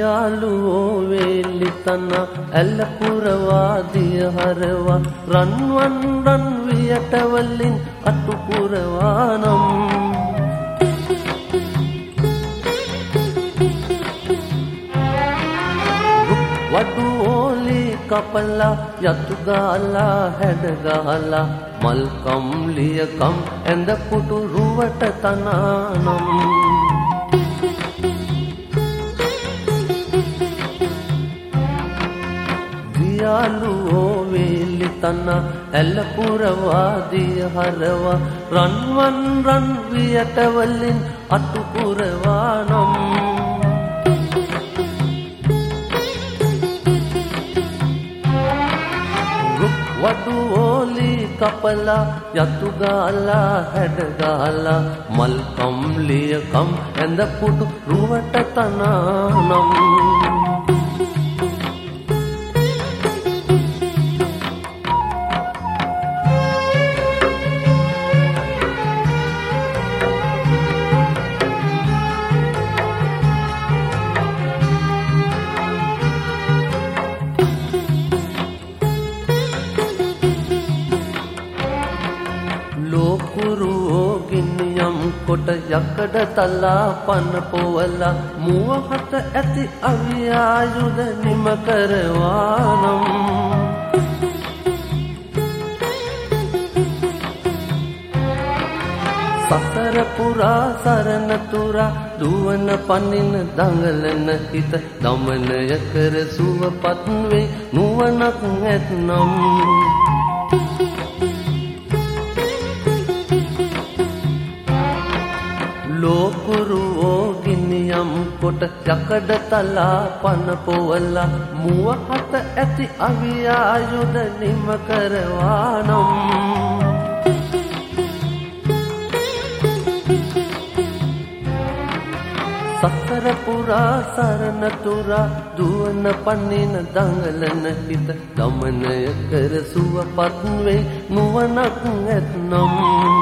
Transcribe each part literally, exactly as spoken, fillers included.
වියාලුවෝ වේලි තන ඇල්ල පුරවා දිය හරවා රන්වන් රන් වියට වලින් අතු පුරවා නම් වඩු ඕලි කපලා යතු ගාලා හැඩ ගහලා මල් කම්ලියකම් ඇඳ පුටු රුවට තනානම් වියාලුවෝ වේලි තන ඇල්ල පුරවා දිය හරවා රන්වන් රන් වියට වලින් අතු පුරවා නම් වඩු ඕලි කපලා යතු ගාලා හැඩ ගහලා මල් කම්ලියකම් ඇඳ පුටු රුවට තනානම් ලෝකුරුවෝ ගින්නියම් කොට යකඩ තලා පන පොවලා මුවහත ඇති අවියායුධ නිම කරවා නම් සසර පුරා සරණ තුරා දුවන පනින දඟලන හිත දමනය කර සුවපත් වේ නුවණක් ඇතනම් ලෝකුරුවෝ ගින්නියම් කොට යකඩ තලා පන පොවලා මුවහත ඇති අවියායුධ නිම කරවා නම් සසර පුරා සරණ තුරා දුවන පනින දඟලන හිත දමනය කර සුවපත් වේ නුවණක් ඇතනම්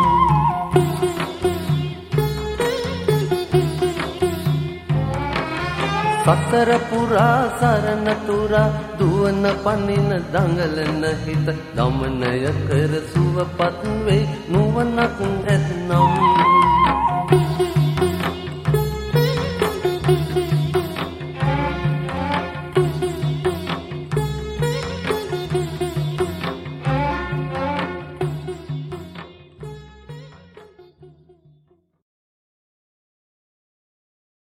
සතර පුරා සරණ තුරා දුවන පනින දඟලන හිත දමනය කර සුවපත් වේ නුවණක් ඇතනම්